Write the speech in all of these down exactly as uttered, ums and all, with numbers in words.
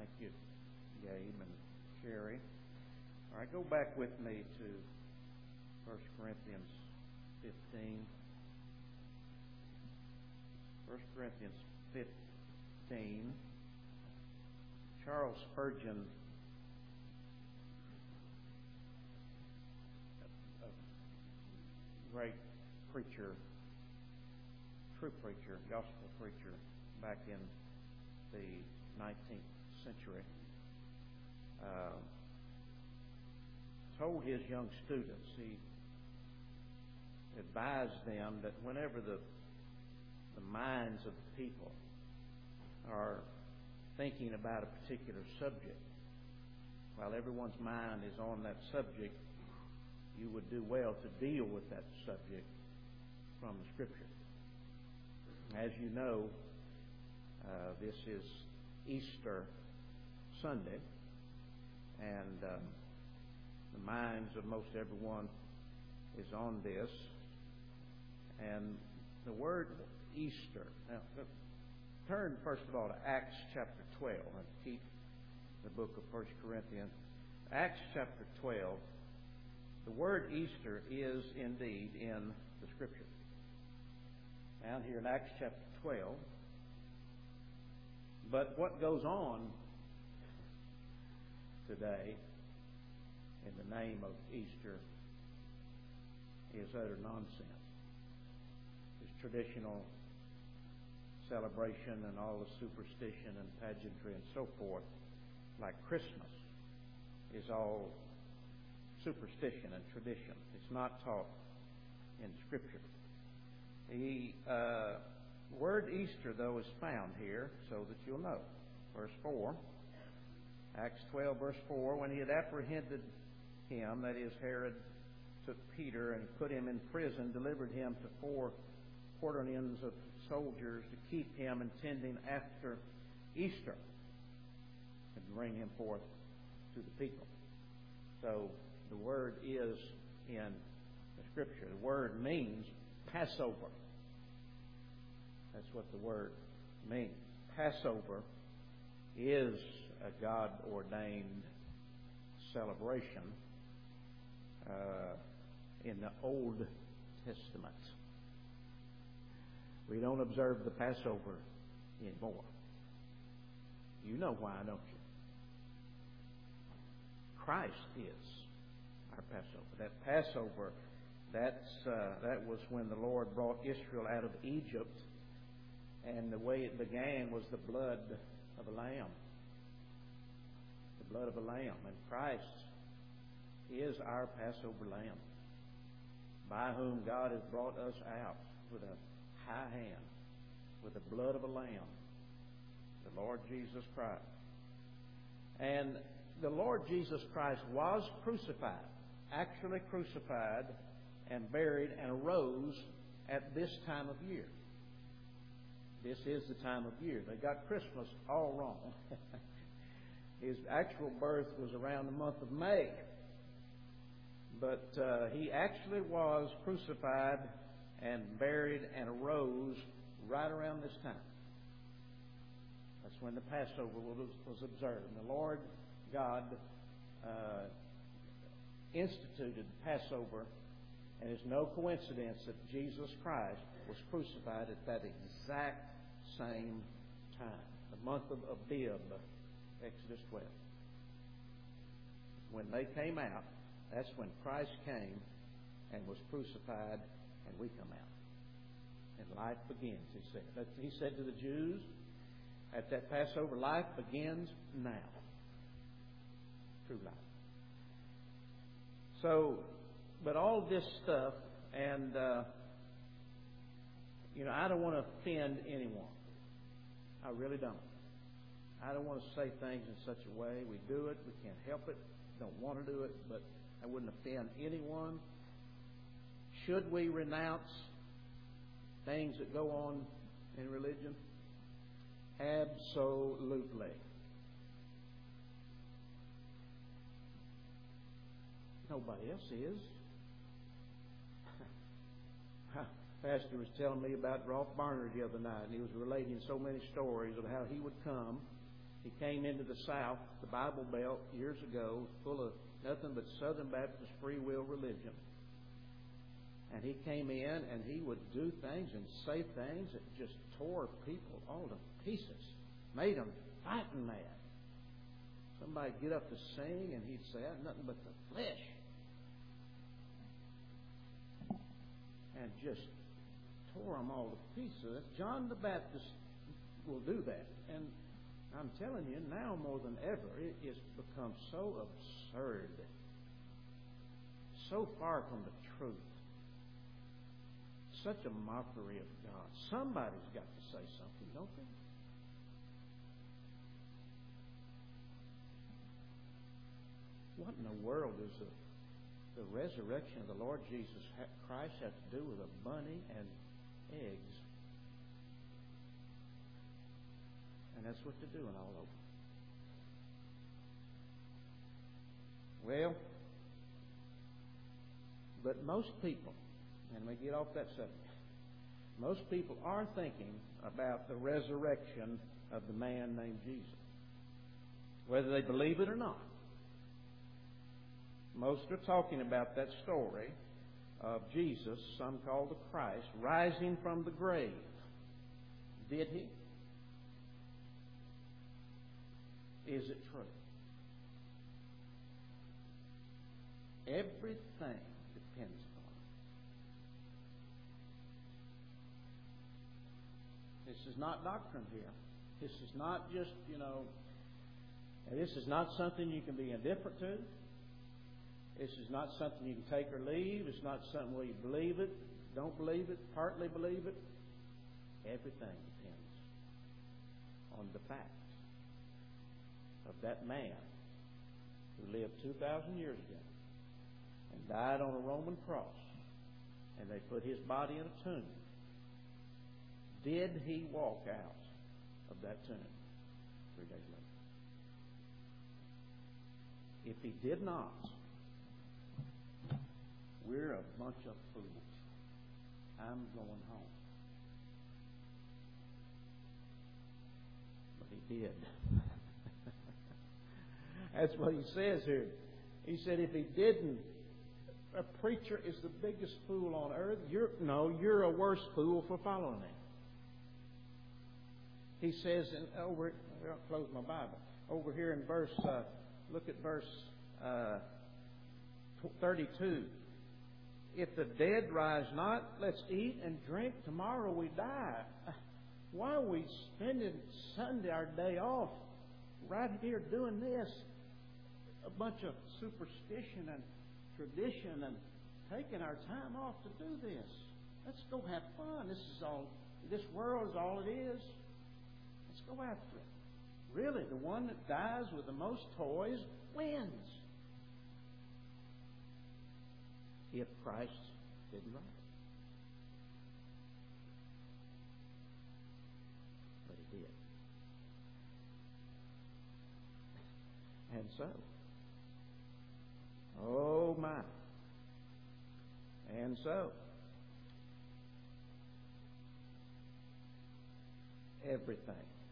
Thank you, Gabe and Sherry. All right, go back with me to First Corinthians fifteen. First Corinthians fifteen. Charles Spurgeon, a great preacher, true preacher, gospel preacher back in the nineteenth century, uh, told his young students, he advised them that whenever the the minds of the people are thinking about a particular subject, while everyone's mind is on that subject, you would do well to deal with that subject from the Scripture. As you know, uh, this is Easter Sunday, and um, the minds of most everyone is on this. And the word Easter. Now, turn first of all to Acts chapter twelve, and keep the book of First Corinthians. Acts chapter twelve. The word Easter is indeed in the Scripture. Down here in Acts chapter twelve. But what goes on today in the name of Easter is utter nonsense. It's traditional celebration and all the superstition and pageantry and so forth, like Christmas, is all superstition and tradition. It's not taught in Scripture. The uh, word Easter, though, is found here so that you'll know. Verse four, Acts twelve, verse four, when he had apprehended him, that is, Herod took Peter and put him in prison, delivered him to four quaternions of soldiers to keep him, intending after Easter and bring him forth to the people. So the word is in the Scripture. The word means Passover. That's what the word means. Passover is a God-ordained celebration uh, in the Old Testament. We don't observe the Passover anymore. You know why, don't you? Christ is our Passover. That Passover, that's uh, that was when the Lord brought Israel out of Egypt, and the way it began was the blood of a lamb. The blood of a lamb. And Christ is our Passover lamb, by whom God has brought us out with a high hand, with the blood of a lamb, the Lord Jesus Christ. And the Lord Jesus Christ was crucified, actually crucified and buried and arose at this time of year. This is the time of year. They got Christmas all wrong. His actual birth was around the month of May. But uh, he actually was crucified and buried and arose right around this time. That's when the Passover was, was observed. And the Lord God uh, instituted Passover, and it's no coincidence that Jesus Christ was crucified at that exact same time, the month of Abib, Exodus twelve. When they came out, that's when Christ came and was crucified, and we come out. And life begins, he said. He said to the Jews at that Passover, life begins now. True life. So, but all this stuff, and, uh, you know, I don't want to offend anyone. I really don't. I don't want to say things in such a way. We do it. We can't help it. Don't want to do it, but I wouldn't offend anyone. Should we renounce things that go on in religion? Absolutely. Nobody else is. Pastor was telling me about Rolf Barnard the other night, and he was relating so many stories of how he would come He came into the South, the Bible Belt, years ago, full of nothing but Southern Baptist free will religion. And he came in and he would do things and say things that just tore people all to pieces, made them fighting mad. Somebody would get up to sing and he'd say, "That's nothing but the flesh." And just tore them all to pieces. John the Baptist will do that. And I'm telling you, now more than ever, it has become so absurd, so far from the truth, such a mockery of God. Somebody's got to say something, don't they? What in the world does the, the resurrection of the Lord Jesus Christ have to do with a bunny and eggs? And that's what they're doing all over. Well, but most people, and we get off that subject, most people are thinking about the resurrection of the man named Jesus, whether they believe it or not. Most are talking about that story of Jesus, some call the Christ, rising from the grave. Did he? Is it true? Everything depends upon it. This is not doctrine here. This is not just, you know, this is not something you can be indifferent to. This is not something you can take or leave. It's not something where you believe it, don't believe it, partly believe it. Everything depends on the facts of that man who lived two thousand years ago and died on a Roman cross, and they put his body in a tomb. Did he walk out of that tomb three days later? If he did not, we're a bunch of fools. I'm going home. But he did. That's what he says here. He said if he didn't, a preacher is the biggest fool on earth. You're, no, you're a worse fool for following him. He says, in, over, I'll close my Bible. Over here in verse, uh, look at verse uh, thirty-two. If the dead rise not, let's eat and drink. Tomorrow we die. Why are we spending Sunday, our day off, right here doing this? A bunch of superstition and tradition and taking our time off to do this. Let's go have fun. This is all. This world is all it is. Let's go after it. Really, the one that dies with the most toys wins. If Christ didn't rise. But he did. And so, oh my. And so, everything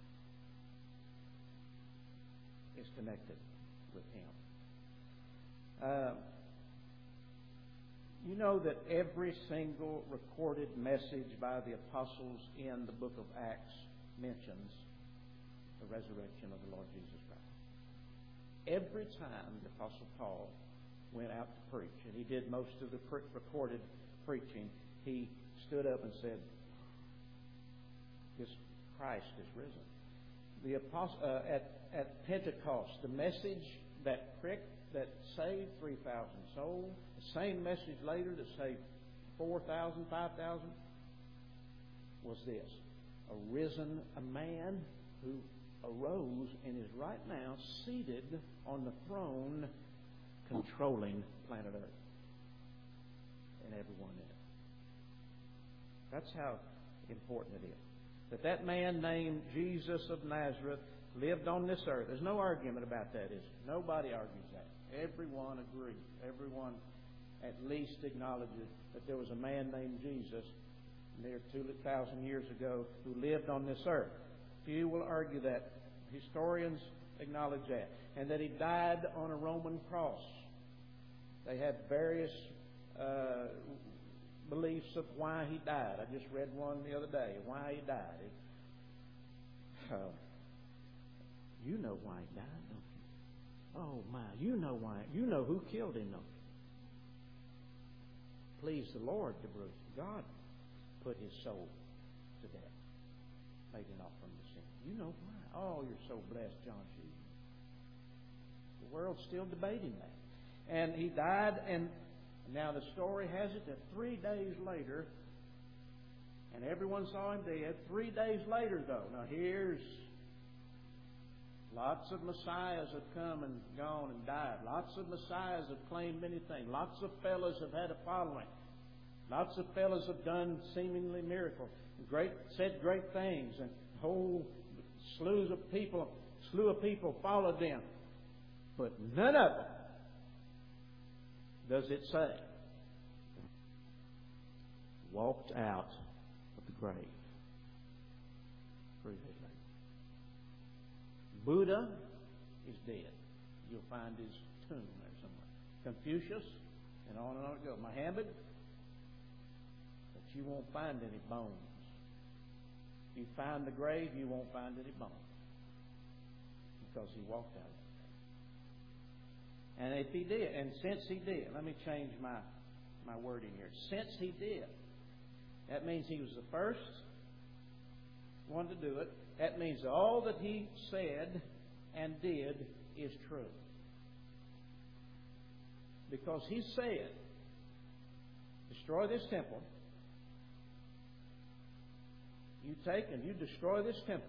is connected with him. Uh, You know that every single recorded message by the apostles in the book of Acts mentions the resurrection of the Lord Jesus Christ. Every time the Apostle Paul went out to preach, and he did most of the pre- recorded preaching, he stood up and said, "This Christ is risen." The apostle, uh, at, at Pentecost, the message that pricked, that saved three thousand souls, the same message later that saved four thousand, five thousand, was this: a risen, a man who arose and is right now seated on the throne controlling planet Earth and everyone in it. That's how important it is. That that man named Jesus of Nazareth lived on this earth. There's no argument about that, is there? Nobody argues that. Everyone agrees. Everyone at least acknowledges that there was a man named Jesus near two thousand years ago who lived on this earth. Few will argue that Historians acknowledge that. And that He died on a Roman cross. They have various uh, beliefs of why He died. I just read one the other day, why He died. It, uh, you know why He died, don't you? Oh, my. You know why. You know who killed Him, don't you? Please the Lord to Bruce. God put His soul to death. Made an offering to sin. You know why. Oh, you're so blessed, John Shee. The world's still debating that. And He died, and now the story has it that three days later, and everyone saw Him dead. Three days later, though, now here's lots of messiahs have come and gone and died. Lots of messiahs have claimed many things. Lots of fellows have had a following. Lots of fellows have done seemingly miracles. Great, said great things, and whole slews of people, slew of people followed them. But none of them does it say walked out of the grave three days later. Buddha is dead. You'll find his tomb there somewhere. Confucius, and on and on it goes. Muhammad, but you won't find any bones. If you find the grave, you won't find any bones. Because he walked out of it. And if he did, and since he did, let me change my, my wording here. Since he did, that means he was the first one to do it. That means all that he said and did is true. Because he said, destroy this temple. You take and you destroy this temple.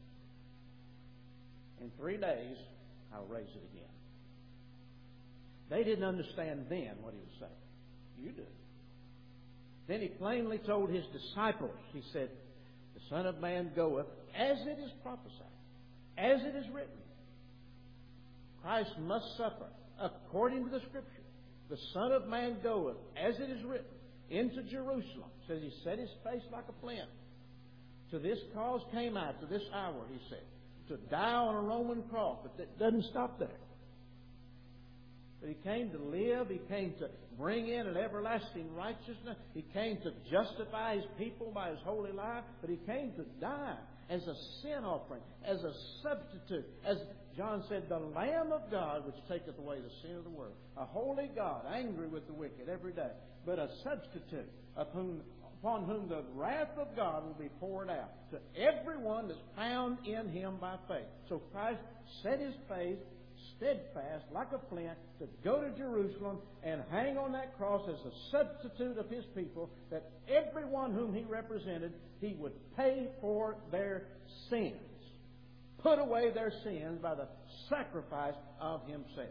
In three days, I'll raise it again. They didn't understand then what he was saying. You do. Then he plainly told his disciples, he said, the Son of Man goeth as it is prophesied, as it is written. Christ must suffer according to the Scripture. The Son of Man goeth as it is written into Jerusalem. Says he set his face like a flint. To this cause came I, to this hour, he said, to die on a Roman cross. But that doesn't stop there. But he came to live. He came to bring in an everlasting righteousness. He came to justify his people by his holy life. But he came to die as a sin offering, as a substitute. As John said, the Lamb of God which taketh away the sin of the world. A holy God, angry with the wicked every day. But a substitute of whom, upon whom the wrath of God will be poured out to everyone that's found in him by faith. So Christ set his face steadfast like a flint to go to Jerusalem and hang on that cross as a substitute of his people, that everyone whom he represented, he would pay for their sins, put away their sins by the sacrifice of himself.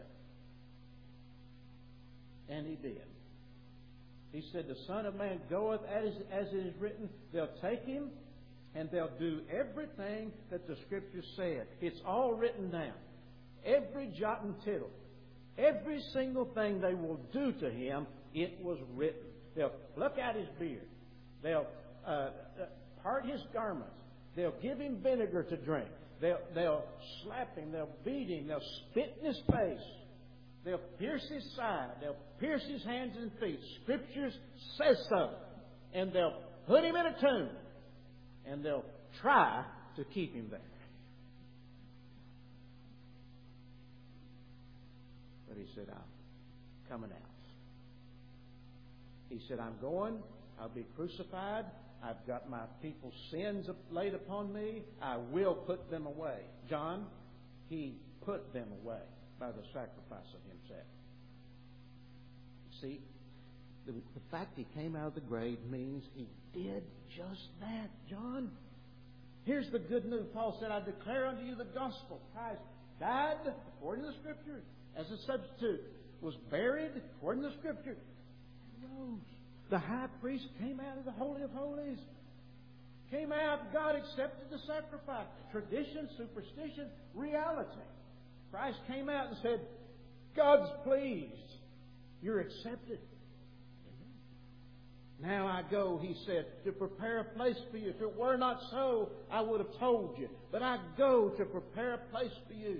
And he did. He said, the Son of Man goeth as, as it is written. They'll take him and they'll do everything that the Scripture said. It's all written down. Every jot and tittle, every single thing they will do to him, it was written. They'll pluck out his beard. They'll uh, part his garments. They'll give him vinegar to drink. They'll, they'll slap him. They'll beat him. They'll spit in his face. They'll pierce his side. They'll pierce his hands and feet. Scriptures says so. And they'll put him in a tomb. And they'll try to keep him there. But he said, I'm coming out. He said, I'm going. I'll be crucified. I've got my people's sins laid upon me. I will put them away. John, he put them away by the sacrifice of himself. See, the, the fact he came out of the grave means he did just that, John. Here's the good news. Paul said, I declare unto you the gospel. Christ died according to the Scriptures as a substitute, was buried according to the Scripture, and rose. The high priest came out of the Holy of Holies. Came out, God accepted the sacrifice. Tradition, superstition, reality. Christ came out and said, God's pleased. You're accepted. Now I go, he said, to prepare a place for you. If it were not so, I would have told you. But I go to prepare a place for you.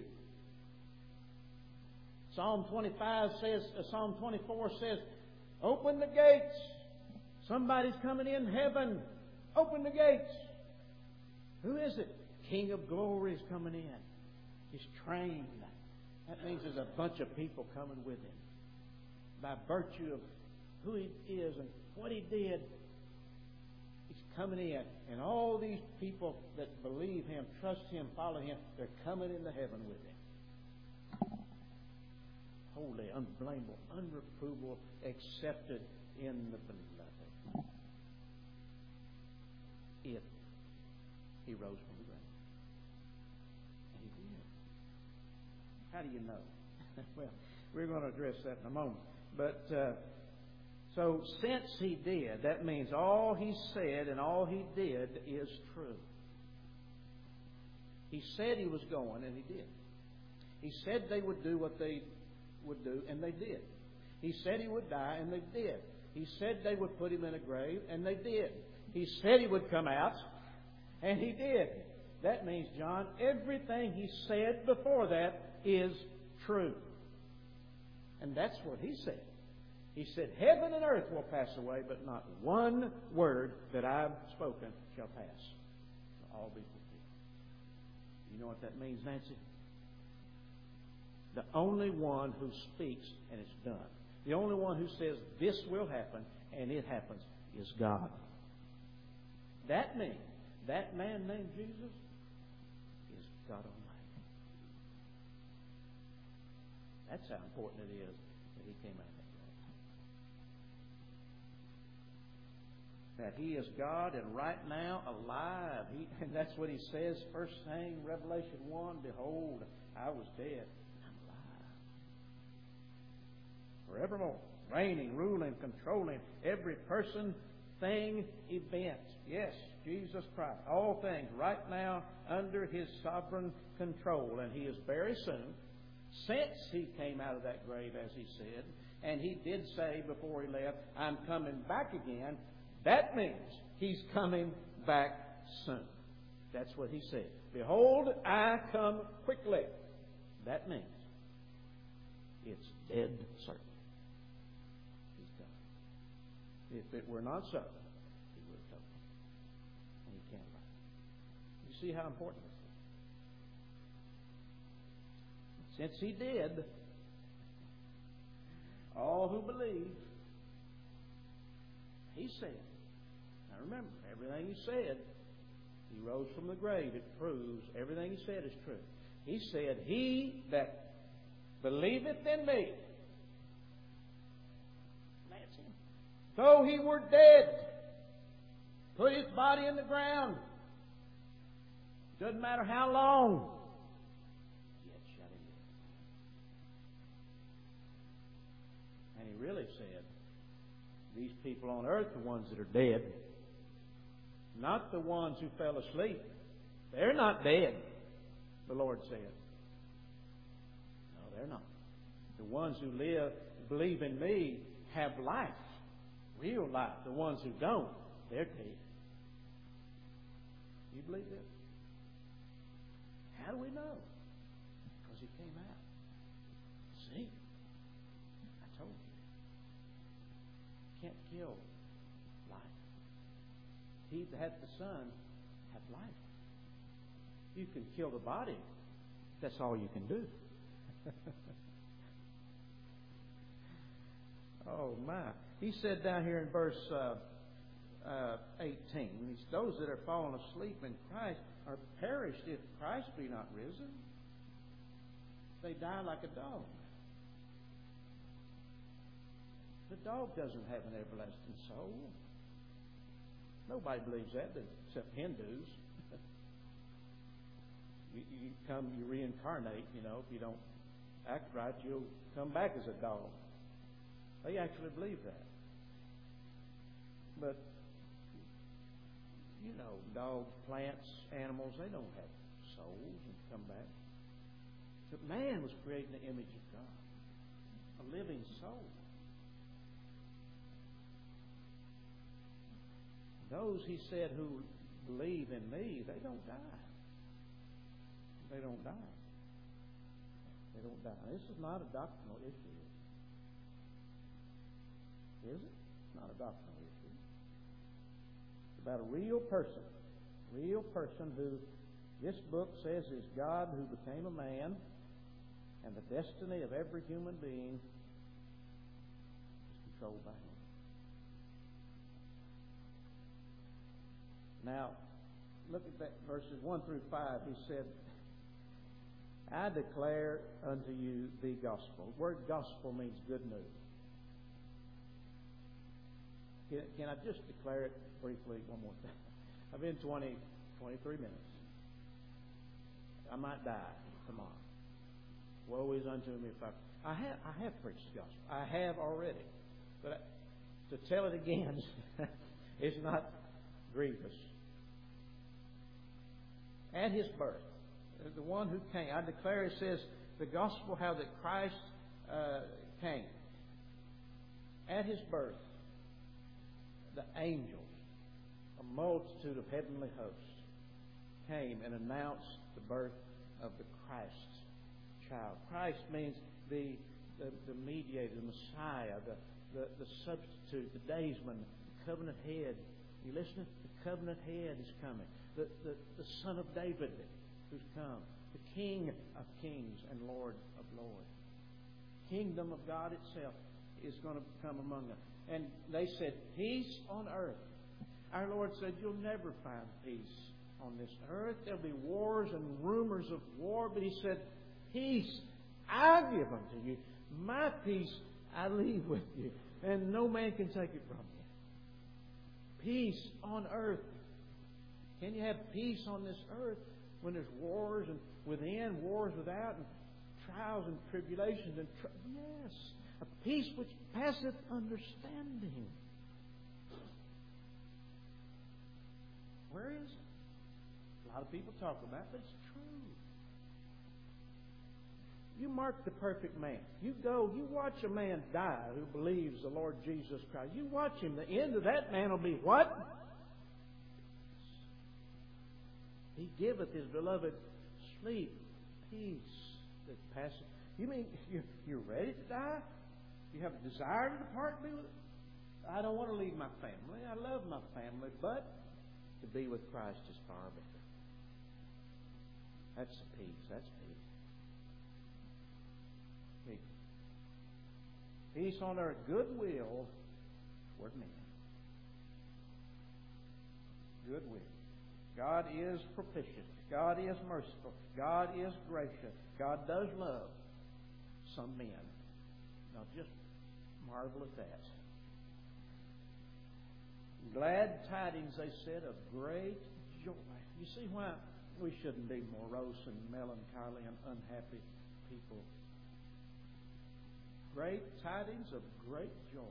Psalm twenty-five says, uh, Psalm twenty-four says, open the gates. Somebody's coming in heaven. Open the gates. Who is it? King of glory is coming in. He's trained. That means there's a bunch of people coming with him. By virtue of who he is and what he did, he's coming in. And all these people that believe him, trust him, follow him, they're coming into heaven with him. Holy, unblameable, unreprovable, accepted in the beloved. If he rose from the grave. And he did. How do you know? Well, we're going to address that in a moment. But, uh, so since he did, that means all he said and all he did is true. He said he was going, and he did. He said they would do what they would do, and they did. He said he would die, and they did. He said they would put him in a grave, and they did. He said he would come out, and he did. That means, John, everything he said before that is true. And that's what he said. He said, heaven and earth will pass away, but not one word that I've spoken shall pass. Shall all be fulfilled. You know what that means, Nancy? The only one who speaks and it's done. The only one who says this will happen and it happens is God. That means that man named Jesus is God Almighty. That's how important it is that he came out of that grave. That he is God and right now alive. He, and that's what he says first thing, Revelation one, behold, I was dead. Forevermore, reigning, ruling, controlling every person, thing, event. Yes, Jesus Christ. All things right now under his sovereign control. And he is very soon, since he came out of that grave, as he said, and he did say before he left, I'm coming back again. That means he's coming back soon. That's what he said. Behold, I come quickly. That means it's dead certain. If it were not so, he would have told them. And he can't lie. You see how important this is? Since he did, all who believe, he said. Now remember, everything he said, he rose from the grave. It proves everything he said is true. He said, he that believeth in me, though he were dead, put his body in the ground. Doesn't matter how long, yet shall he live. And he really said, these people on earth are the ones that are dead, not the ones who fell asleep. They're not dead, the Lord said. No, they're not. The ones who live, believe in me, have life. Real life. The ones who don't, they're dead. You believe this? How do we know? Because he came out. See? I told you. You can't kill life. He that hath the Son hath life. You can kill the body. That's all you can do. Oh, my. He said down here in verse uh, uh, eighteen, those that are fallen asleep in Christ are perished if Christ be not risen. They die like a dog. The dog doesn't have an everlasting soul. Nobody believes that except Hindus. you, you come, you reincarnate, you know, if you don't act right, you'll come back as a dog. They actually believe that. But, you know, dogs, plants, animals, they don't have souls and come back. But man was created in the image of God, a living soul. Those, He said, who believe in Me, they don't die. They don't die. They don't die. This is not a doctrinal issue. Is it? It's not a doctrinal issue. It's about a real person. Real person who this book says is God who became a man, and the destiny of every human being is controlled by Him. Now, look at that verses one through five. He said, I declare unto you the gospel. The word gospel means good news. Can, can I just declare it briefly one more time? I've been twenty, twenty-three minutes. I might die tomorrow. Woe is unto me if I... I have, I have preached the gospel. I have already. But I, to tell it again is not grievous. At His birth, the one who came, I declare, it says, the gospel, how that Christ uh, came. At His birth, the angels, a multitude of heavenly hosts, came and announced the birth of the Christ child. Christ means the, the, the mediator, the Messiah, the, the, the substitute, the daysman, the covenant head. You listening? The covenant head is coming. The, the, the Son of David who's come. The King of kings and Lord of lords. Kingdom of God itself is going to come among them. And they said, peace on earth. Our Lord said, you'll never find peace on this earth. There'll be wars and rumors of war. But He said, peace I give unto you. My peace I leave with you. And no man can take it from you. Peace on earth. Can you have peace on this earth when there's wars and within, wars without, and trials and tribulations? And tr- yes, a peace which passeth understanding. Where is it? A lot of people talk about it, but it's true. You mark the perfect man. You go, you watch a man die who believes the Lord Jesus Christ. You watch him. The end of that man will be what? He giveth His beloved sleep, peace that passeth. You mean you're, you're ready to die? You have a desire to depart and be with I don't want to leave my family. I love my family, but to be with Christ is far better. That's the peace. That's peace. Peace. Peace on earth, goodwill toward men. Goodwill. God is propitious. God is merciful. God is gracious. God does love some men. Now just marvel at that. Glad tidings, they said, of great joy. You see why we shouldn't be morose and melancholy and unhappy people. Great tidings of great joy.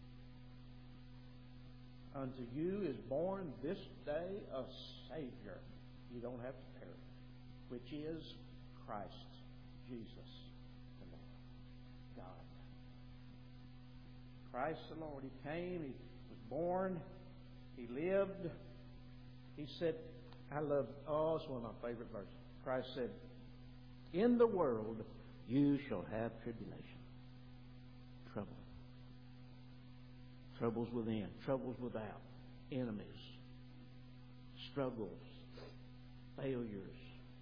Unto you is born this day a Savior. You don't have to perish. Which is Christ Jesus the Lord. God. Christ the Lord. He came. He was born. He lived. He said, I love, oh, it's one of my favorite verses. Christ said, in the world you shall have tribulation. Trouble. Troubles within, troubles without, enemies, struggles, failures,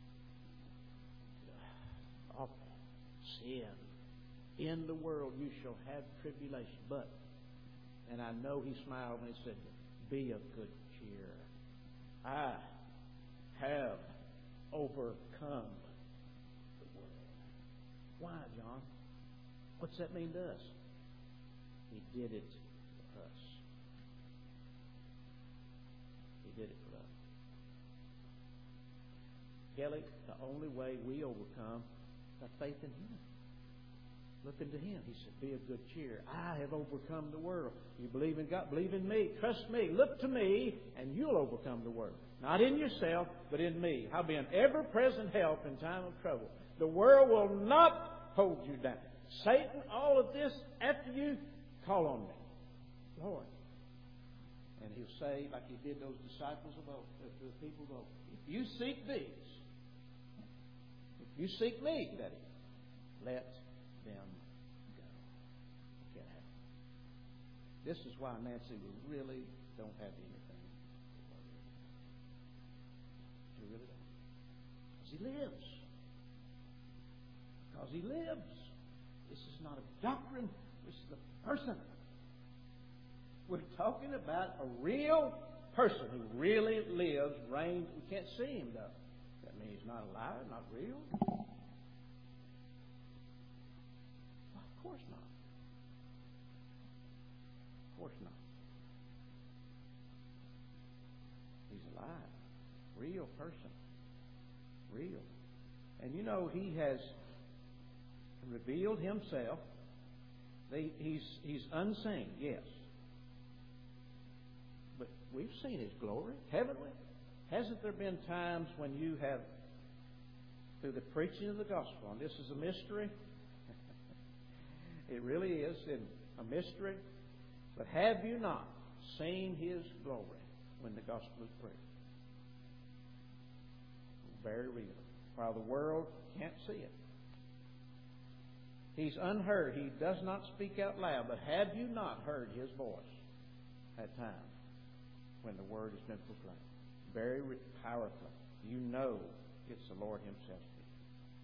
awful sin. In the world you shall have tribulation. But, and I know He smiled when He said, be of good cheer. I have overcome the world. Why, John? What's that mean to us? He did it for us. He did it for us. Kelly, the only way we overcome by faith in Him. Look into Him. He said, be of good cheer. I have overcome the world. You believe in God? Believe in me. Trust me. Look to me, and you'll overcome the world. Not in yourself, but in me. I'll be an ever-present help in time of trouble. The world will not hold you down. Satan, all of this, after you, call on me, Lord. And He'll say, like He did those disciples of old, to the people of old, if you seek these, if you seek me, that is, let them go. You can't have it. This is why, Nancy, we really don't have anything to worry about. We really don't. Because He lives. Because He lives. This is not a doctrine. This is a person. We're talking about a real person who really lives, reigns. We can't see Him, though. That means He's not alive, not real? Well, of course not. Of course not. He's alive. Real person. Real. And you know, He has revealed Himself. He's, he's unseen, yes. But we've seen His glory, haven't we? Hasn't there been times when you have, through the preaching of the gospel, and this is a mystery? It really is a mystery. But have you not seen His glory when the gospel is preached? Very real. While the world can't see it. He's unheard. He does not speak out loud. But have you not heard His voice at times when the word has been proclaimed? Very powerfully. You know it's the Lord Himself speaking.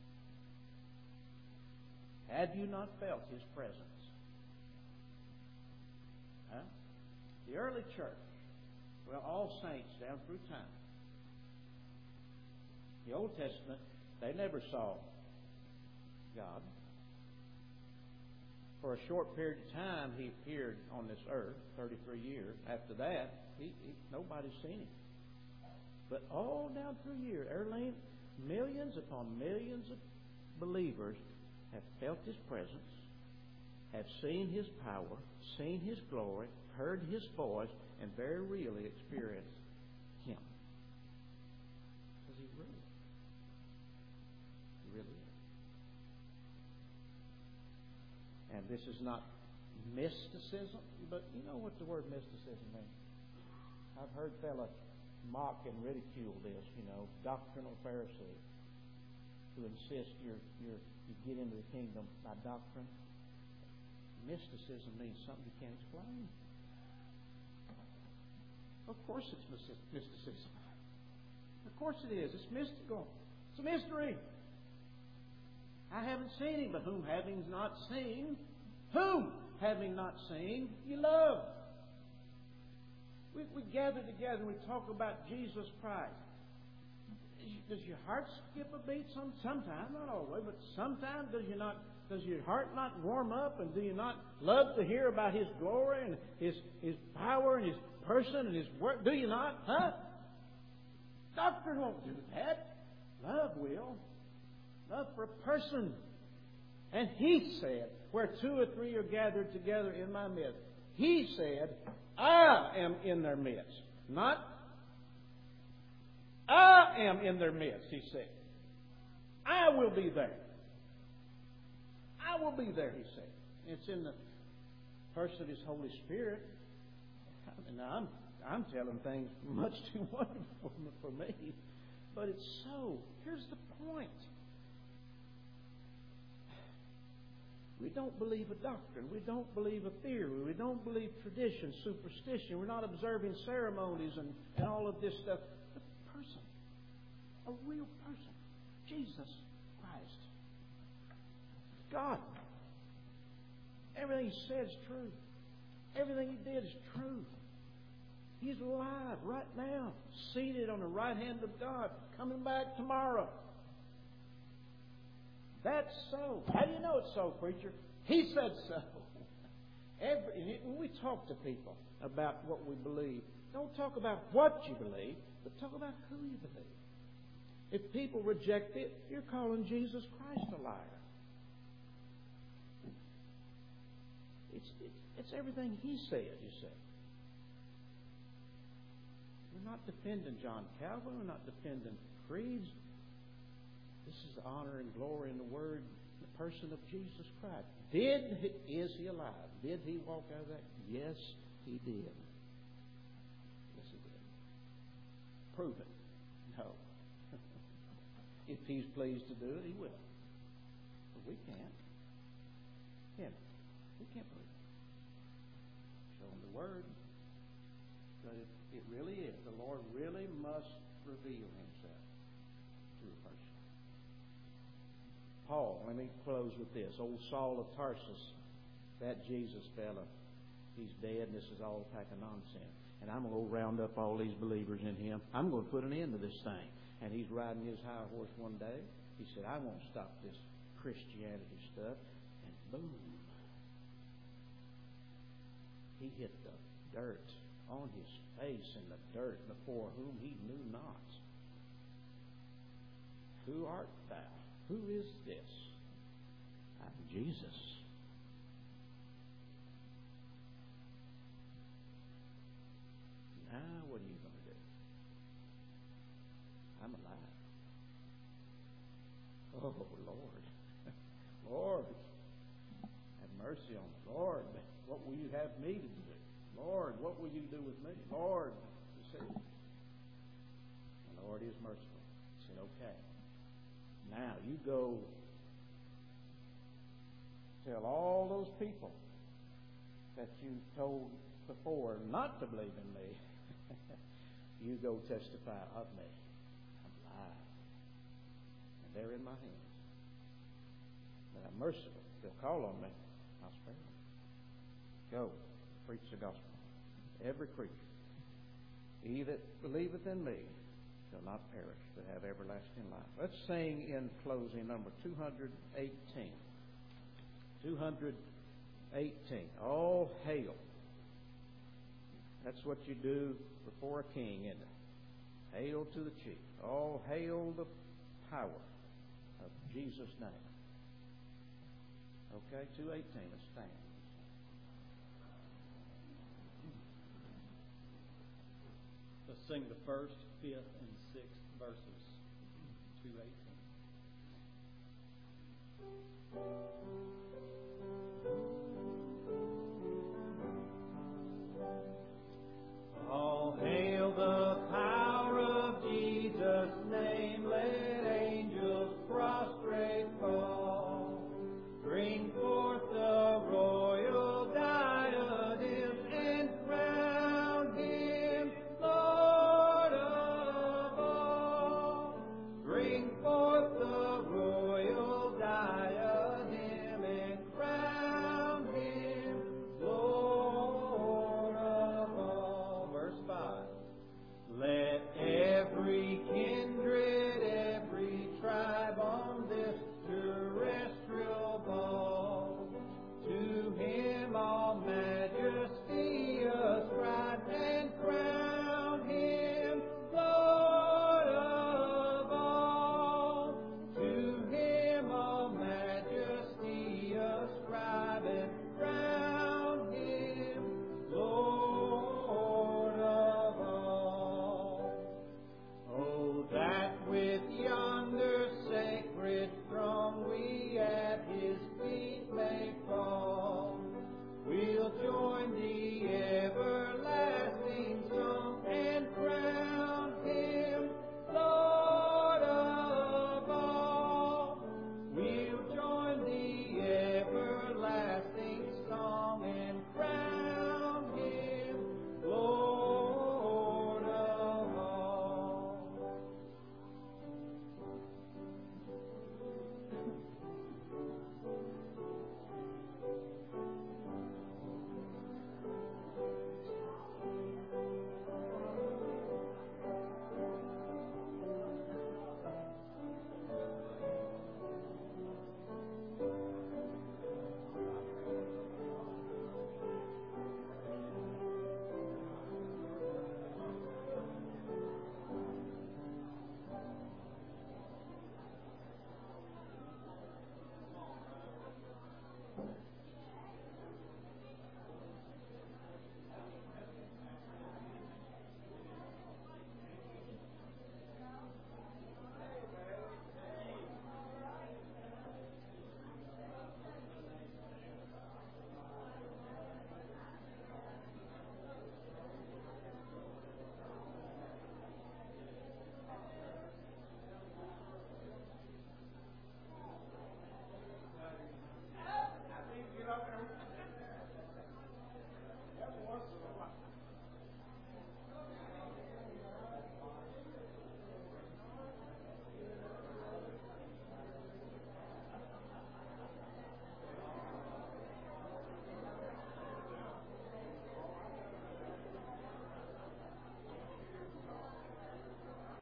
Have you not felt His presence? Huh? The early church, well, all saints down through time. The Old Testament, they never saw God. For a short period of time, He appeared on this earth, thirty-three years. After that, he, he, nobody's seen Him. But all down through years, Erling, millions upon millions of believers have felt His presence, have seen His power, seen His glory, heard His voice, and very really experienced Him. Because He's real. He really is. And this is not mysticism, but you know what the word mysticism means. I've heard fellas mock and ridicule this, you know, doctrinal Pharisees who insist you're, you're, you get into the kingdom by doctrine. Mysticism means something you can't explain. Of course it's mysticism. Of course it is. It's mystical. It's a mystery. I haven't seen Him, but whom having not seen, whom having not seen, you love. We, we gather together and we talk about Jesus Christ. Does your heart skip a beat? Some, sometimes, not always, but sometimes does you not? Does your heart not warm up, and do you not love to hear about His glory and His His power and His person and His work? Do you not? Huh? Doctrine won't do that. Love will. Love for a person. And He said, where two or three are gathered together in my midst, He said, I am in their midst. Not, I am in their midst, He said. I will be there. I will be there, He said. It's in the person of His Holy Spirit. And I'm, I'm telling things much too wonderful for me. But it's so. Here's the point. We don't believe a doctrine. We don't believe a theory. We don't believe tradition, superstition. We're not observing ceremonies and, and all of this stuff. A person. A real person. Jesus Christ. God. Everything He said is true. Everything He did is true. He's alive right now, seated on the right hand of God, coming back tomorrow. That's so. How do you know it's so, preacher? He said so. Every, when we talk to people about what we believe, don't talk about what you believe, but talk about who you believe. If people reject it, you're calling Jesus Christ a liar. It's, it's, it's everything He said, you say. We're not defending John Calvin. We're not defending creeds. This is honor and glory in the Word, the person of Jesus Christ. Did he, is He alive? Did He walk out of that? Yes, He did. prove it. No. If He's pleased to do it, He will. But we can't. Can we? We can't prove it. Show them the Word. But it, it really is. The Lord really must reveal Himself to a person. Paul, let me close with this. Old Saul of Tarsus, that Jesus fella, he's dead, and this is all a pack of nonsense. And I'm going to go round up all these believers in him. I'm going to put an end to this thing. And he's riding his high horse one day. He said, I won't stop this Christianity stuff. And boom. He hit the dirt on his face in the dirt before whom he knew not. Who art thou? Who is this? I'm Jesus. Now, what are you going to do? I'm alive. Oh, Lord. Lord, have mercy on me. Lord, what will you have me to do? Lord, what will you do with me? Lord, you see. The Lord is merciful. He said, okay. Now, you go tell all those people that you told before not to believe in me. You go testify of me. I'm alive. And they're in my hands. But I'm merciful. If they'll call on me, I'll spare them. Go, preach the gospel. Every creature. He that believeth in me shall not perish, but have everlasting life. Let's sing in closing number two hundred eighteen. two hundred eighteen. All hail. That's what you do before a king, isn't it? Hail to the chief. All hail the power of Jesus' name. Okay, two eighteen. Let's stand. Let's sing the first, fifth, and sixth verses. two eighteen.